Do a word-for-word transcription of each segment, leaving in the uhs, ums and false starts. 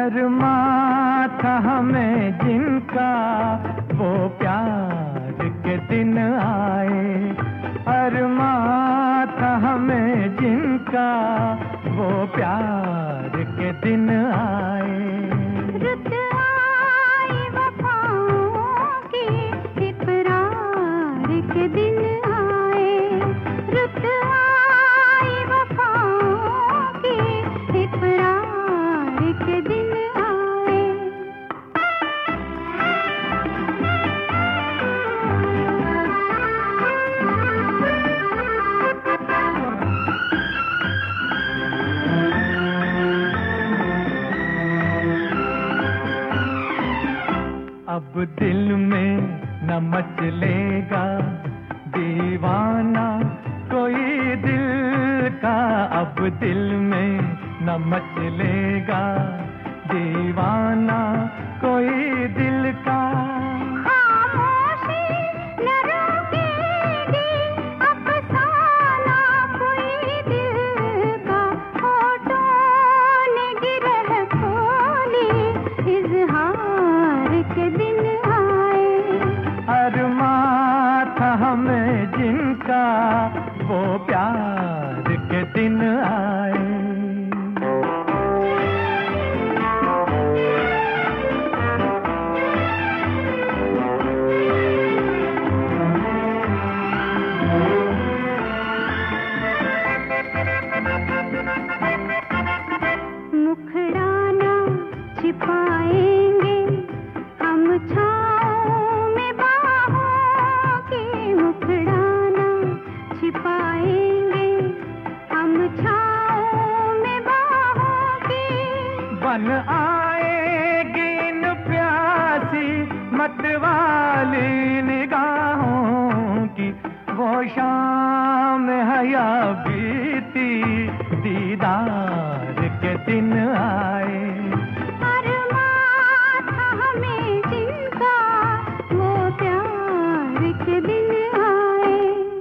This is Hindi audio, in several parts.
अरमा था हमें जिनका वो प्यार के दिन आए, अरमा था हमें जिनका वो प्यार के दिन आए। रुत आई वफाओं की इकरार के दिन आए, रुत आई वफाओं की इकरार के दिन आए। अब दिल में न मचलेगा दीवाना कोई दिल का, अब दिल में न मचलेगा दीवाना कोई दिल का। खामोशी न रोकेगी अफसाना कोई दिल का, होठों ने गिरह खोली इज़हार के दिन आए। अरमा था हमें जिनका वो प्यार के दिन आए। मुखड़ाना छिपाएंगे हम छाँव में बाहों की, मुखड़ाना छिपाएंगे हम छाँव में बाहों की। बन आएगी इन प्यासी मतवाली निगाहों की, वो शाम हया बीती दीदार के दिन आए। अरमा था हमें जिनका वो प्यार के दिन आए।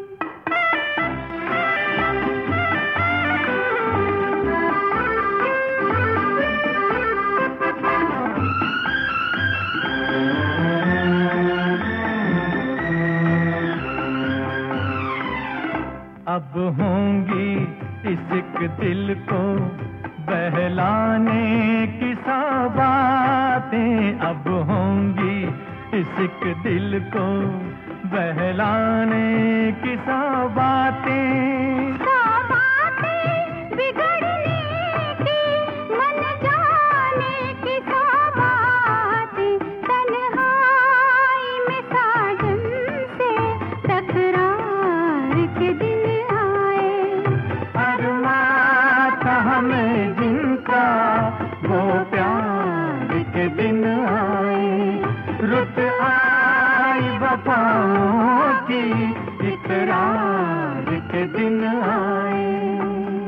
अब होंगी इश्क दिल को बहलाने की सौ बातें, अब होंगी इश्क दिल को बहलाने की सौ बातें। सौ बातें बिगड़ने की मन जाने की सौ बातें, तन्हाई में साजन से तकरार के दिन आए। अरमा था हमें जिनका वो प्यार के दिन आए, रुत आई वफाओं की इकरार के दिन आए।